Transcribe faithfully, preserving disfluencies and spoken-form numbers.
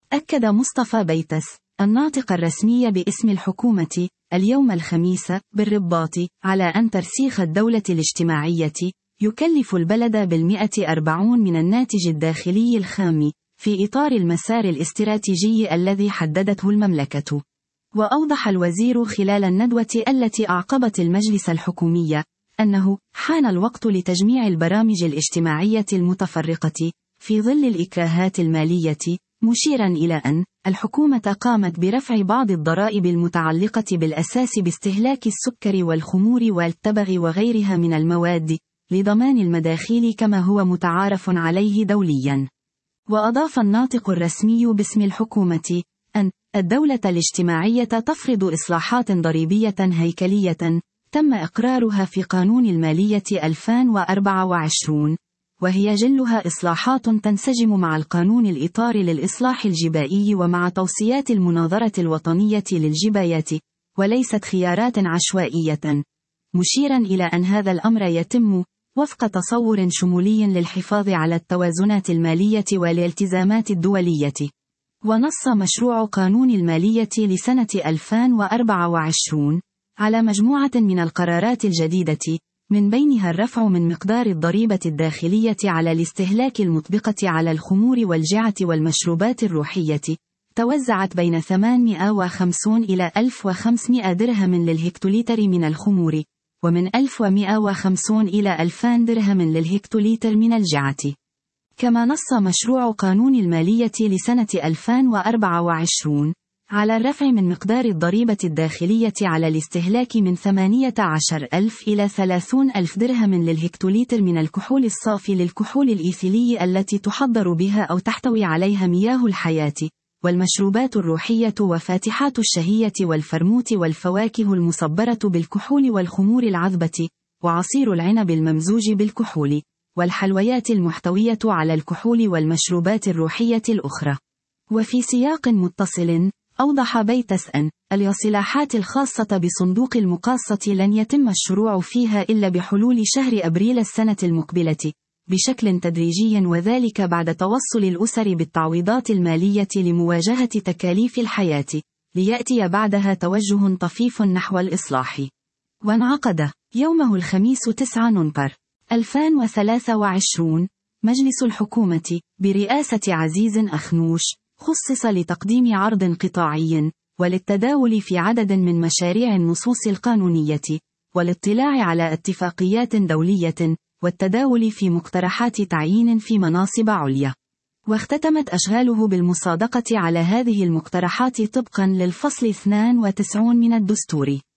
أكد مصطفى بيتس الناطق الرسمي باسم الحكومة اليوم الخميس بالرباط على أن ترسيخ الدولة الاجتماعية يكلف البلد بالمئة أربعون من الناتج الداخلي الخام في إطار المسار الاستراتيجي الذي حددته المملكة. وأوضح الوزير خلال الندوة التي أعقبت المجلس الحكومي أنه حان الوقت لتجميع البرامج الاجتماعية المتفرقة في ظل الإكراهات المالية، مشيرا إلى أن الحكومة قامت برفع بعض الضرائب المتعلقة بالأساس باستهلاك السكر والخمور والتبغ وغيرها من المواد لضمان المداخيل كما هو متعارف عليه دوليا. وأضاف الناطق الرسمي باسم الحكومة أن الدولة الاجتماعية تفرض إصلاحات ضريبية هيكلية تم إقرارها في قانون المالية ألفين وأربعة وعشرين، وهي جلها إصلاحات تنسجم مع القانون الإطاري للإصلاح الجبائي ومع توصيات المناظرة الوطنية للجبايات، وليست خيارات عشوائية، مشيرا إلى أن هذا الأمر يتم وفق تصور شمولي للحفاظ على التوازنات المالية والالتزامات الدولية. ونص مشروع قانون المالية لسنة ألفين وأربعة وعشرين على مجموعة من القرارات الجديدة، من بينها الرفع من مقدار الضريبة الداخلية على الاستهلاك المطبقة على الخمور والجعة والمشروبات الروحية، توزعت بين ثمانمئة وخمسين إلى ألف وخمسمئة درهم للهكتوليتر من الخمور، ومن ألف ومئة وخمسين إلى ألفين درهم للهكتوليتر من الجعة. كما نص مشروع قانون المالية لسنة ألفين وأربعة وعشرين على الرفع من مقدار الضريبة الداخلية على الاستهلاك من ثمانية عشر ألف إلى ثلاثين ألف درهم للهكتوليتر من الكحول الصافي للكحول الإيثيلي التي تحضر بها أو تحتوي عليها مياه الحياة، والمشروبات الروحية وفاتحات الشهية والفرموت والفواكه المصبرة بالكحول والخمور العذبة، وعصير العنب الممزوج بالكحول، والحلويات المحتوية على الكحول والمشروبات الروحية الأخرى. وفي سياق متصل، أوضح بيتس أن الإصلاحات الخاصة بصندوق المقاصة لن يتم الشروع فيها إلا بحلول شهر أبريل السنة المقبلة بشكل تدريجي، وذلك بعد توصل الأسر بالتعويضات المالية لمواجهة تكاليف الحياة، ليأتي بعدها توجه طفيف نحو الإصلاح. وانعقد يومه الخميس تسعة نوفمبر ألفين وثلاثة وعشرين مجلس الحكومة برئاسة عزيز أخنوش خصص لتقديم عرض قطاعي وللتداول في عدد من مشاريع النصوص القانونية، والاطلاع على اتفاقيات دولية، والتداول في مقترحات تعيين في مناصب عليا. واختتمت أشغاله بالمصادقة على هذه المقترحات طبقا للفصل اثنين وتسعين من الدستور.